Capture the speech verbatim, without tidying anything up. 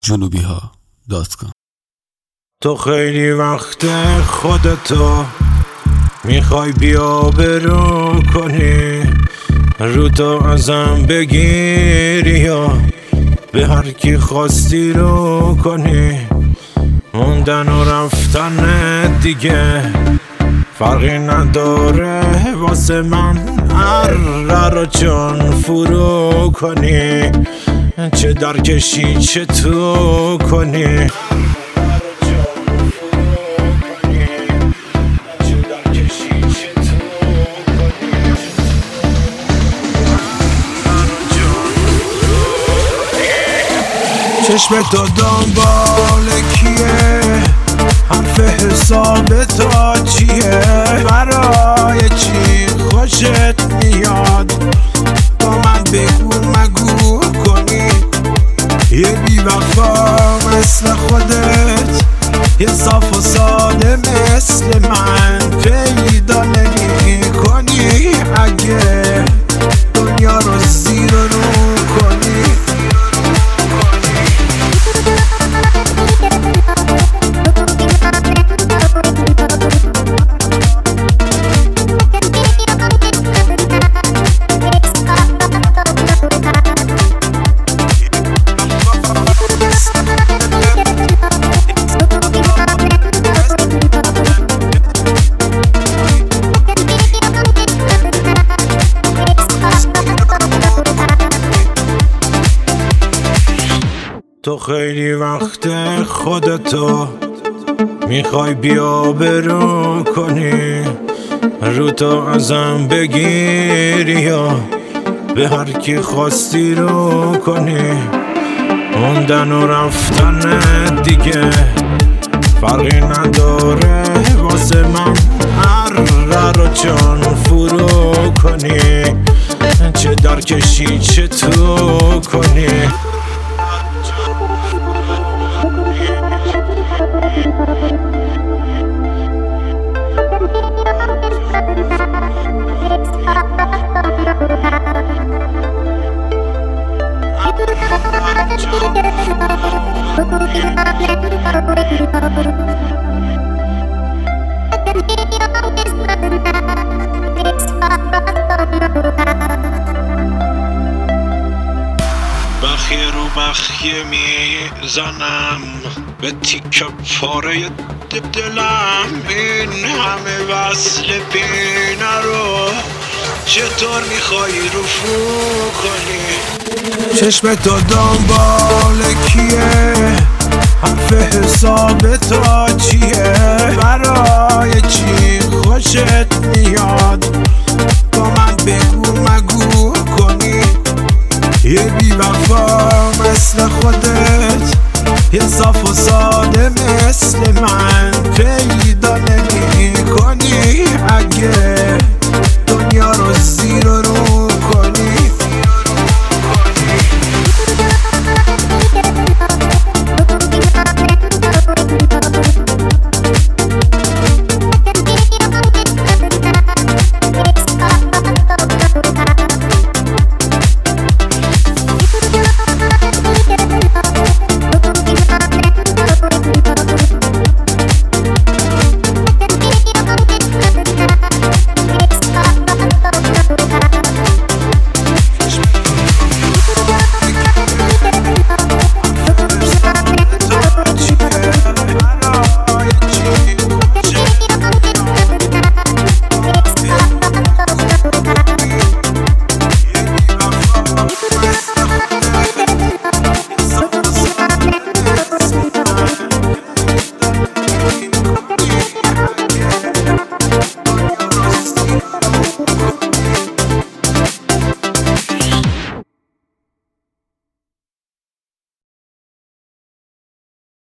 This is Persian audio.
جنوبی ها دات کام. تو خیلی وقت خودتو میخوای بیا برو کنی، رو تو ازم بگیری یا به هر کی خواستی رو کنی. موندن و رفتن دیگه فرقی نداره واسه من، هر رو چون فرو کنی، چه درکشی چه تو کنی. چشم تو دنبال کیه، حرف حساب تا چیه، برای چی خوشت میاد با من بگو مگو کنی. یه بیوفا مثل خودت، یه صاف و ساده مثل من پیدا نمی کنی. اگه دنیا رو زیر و رو کنی، تو خیلی وقت خودتو میخوای بیا برو کنی، رو تو ازم بگیری یا به هر کی خواستی رو کنی. موندن و رفتن دیگه فرقی نداره واسه من، هر رو چون فرو کنی، چه درکشی چه تو کنی. بخیه رو بخیه میزنم به تیکه پاره دلم، این همه وصل پینه رو چطور میخوای رفو کنی. چشم تو دنبال کیه، حرف حساب تا چیه، برای چی خوشت میاد با من بگو مگو کنی. یه بیوفا مثل خودت، یه صاف و ساده مثل من پیدا نمی کنی. اگه